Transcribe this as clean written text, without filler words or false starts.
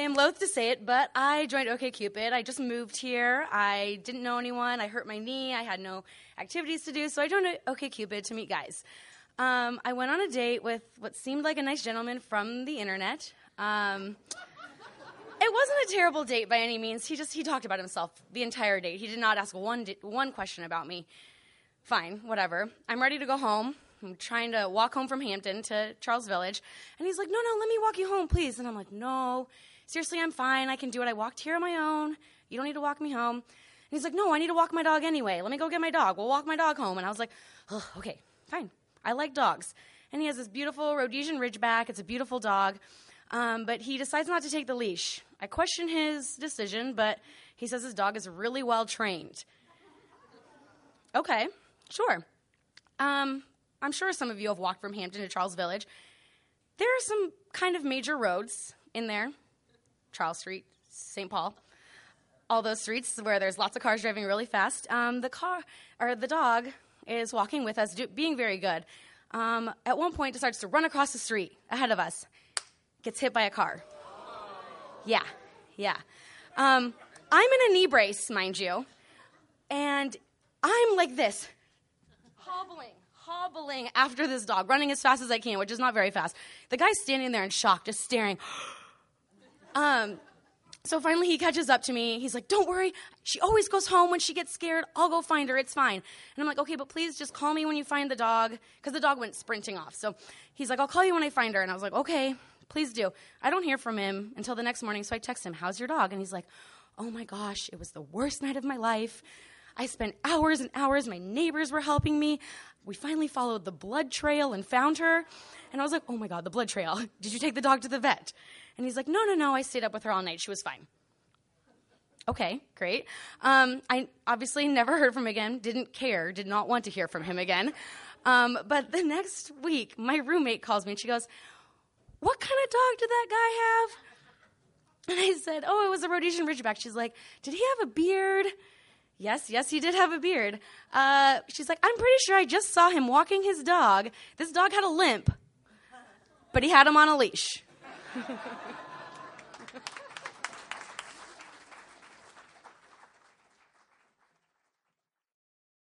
am loath to say it, but I joined OkCupid. I just moved here. I didn't know anyone. I hurt my knee. I had no activities to do, so I joined OkCupid to meet guys. I went on a date with what seemed like a nice gentleman from the internet. It wasn't a terrible date by any means. He talked about himself the entire date. He did not ask one question about me. Fine, whatever. I'm ready to go home. I'm trying to walk home from Hampton to Charles Village. And he's like, no, let me walk you home, please. And I'm like, no, seriously, I'm fine. I can do it. I walked here on my own. You don't need to walk me home. And he's like, no, I need to walk my dog anyway. Let me go get my dog. We'll walk my dog home. And I was like, oh, okay, fine. I like dogs. And he has this beautiful Rhodesian Ridgeback. It's a beautiful dog. But he decides not to take the leash. I question his decision, but he says his dog is really well trained. Okay, sure. I'm sure some of you have walked from Hampton to Charles Village. There are some kind of major roads in there. Charles Street, St. Paul. All those streets where there's lots of cars driving really fast. The dog is walking with us, being very good. At one point, it starts to run across the street ahead of us. Gets hit by a car. Yeah. I'm in a knee brace, mind you. And I'm like this, hobbling after this dog, running as fast as I can, which is not very fast. The guy's standing there in shock, just staring. So finally he catches up to me. He's like, don't worry. She always goes home when she gets scared. I'll go find her. It's fine. And I'm like, okay, but please just call me when you find the dog, because the dog went sprinting off. So he's like, I'll call you when I find her. And I was like, okay, please do. I don't hear from him until the next morning, so I text him, how's your dog? And he's like, oh my gosh, it was the worst night of my life. I spent hours and hours. My neighbors were helping me. We finally followed the blood trail and found her. And I was like, oh my God, the blood trail. Did you take the dog to the vet? And he's like, no. I stayed up with her all night. She was fine. Okay, great. I obviously never heard from him again. Didn't care. Did not want to hear from him again. But the next week, my roommate calls me and she goes, what kind of dog did that guy have? And I said, oh, it was a Rhodesian Ridgeback. She's like, did he have a beard? Yes, he did have a beard. She's like, I'm pretty sure I just saw him walking his dog. This dog had a limp, but he had him on a leash.